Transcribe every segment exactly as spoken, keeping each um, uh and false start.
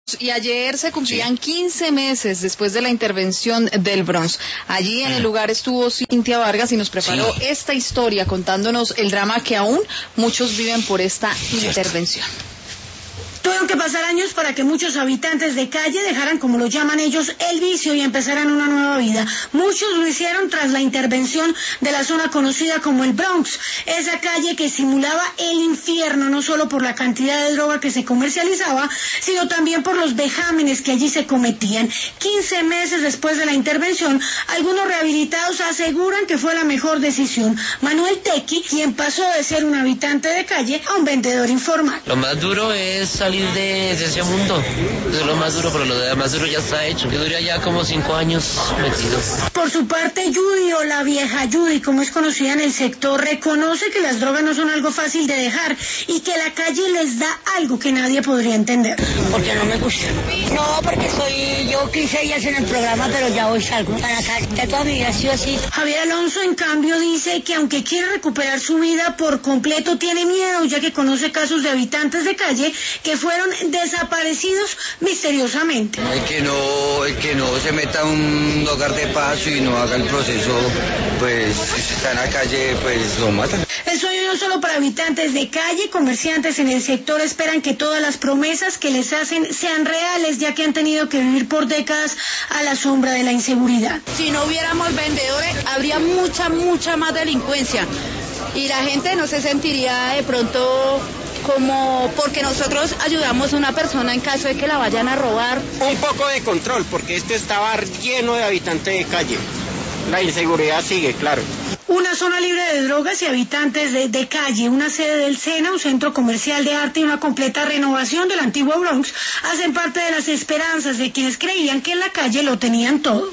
Y ayer se cumplían sí. quince meses después de la intervención del Bronx. Allí en el lugar estuvo Cintia Vargas y nos preparó sí. esta historia contándonos el drama que aún muchos viven por esta Cierto. intervención. Tuvieron que pasar años para que muchos habitantes de calle dejaran, como lo llaman ellos, el vicio y empezaran una nueva vida. Muchos lo hicieron tras la intervención de la zona conocida como el Bronx, esa calle que simulaba el infierno, no solo por la cantidad de droga que se comercializaba, sino también por los vejámenes que allí se cometían. quince meses después de la intervención, algunos rehabilitados aseguran que fue la mejor decisión. Manuel Tequi, quien pasó de ser un habitante de calle a un vendedor informal. Lo más duro es salir de, de ese mundo, es lo más duro, pero lo de más duro ya está hecho. Yo duré ya como cinco años metido. Por su parte, Judy, o la vieja Judy, como es conocida en el sector, reconoce que las drogas no son algo fácil de dejar y que la calle les da algo que nadie podría entender. Porque no me gusta. No, porque soy yo quince días en el programa, pero ya hoy salgo a la calle. Ya toda mi vida ha sido así. Javier Alonso, en cambio, dice que aunque quiere recuperar su vida por completo, tiene miedo, ya que conoce casos de habitantes de calle que fueron desaparecidos misteriosamente. El que no, el que no se meta a un hogar de paso y no haga el proceso, pues si está en la calle, pues lo matan. El sueño no solo para habitantes de calle, comerciantes en el sector esperan que todas las promesas que les hacen sean reales, ya que han tenido que vivir por décadas a la sombra de la inseguridad. Si no hubiéramos vendedores, habría mucha, mucha más delincuencia y la gente no se sentiría de pronto como porque nosotros ayudamos a una persona en caso de que la vayan a robar. Un poco de control, porque esto estaba lleno de habitantes de calle. La inseguridad sigue, claro. Una zona libre de drogas y habitantes de, de calle, una sede del SENA, un centro comercial de arte y una completa renovación del antiguo Bronx hacen parte de las esperanzas de quienes creían que en la calle lo tenían todo.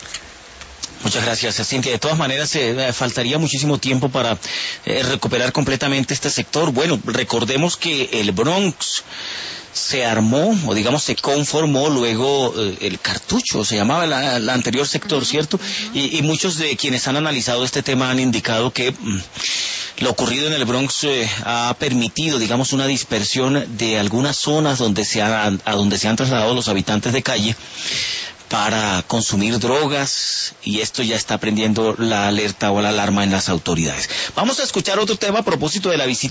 Muchas gracias, Cintia. De todas maneras, eh, faltaría muchísimo tiempo para eh, recuperar completamente este sector. Bueno, recordemos que el Bronx se armó, o digamos se conformó luego eh, el Cartucho, se llamaba la, la anterior sector, ¿cierto? Y, y muchos de quienes han analizado este tema han indicado que mmm, lo ocurrido en el Bronx eh, ha permitido, digamos, una dispersión de algunas zonas donde se han, a donde se han trasladado los habitantes de calle para consumir drogas, y esto ya está prendiendo la alerta o la alarma en las autoridades. Vamos a escuchar otro tema a propósito de la visita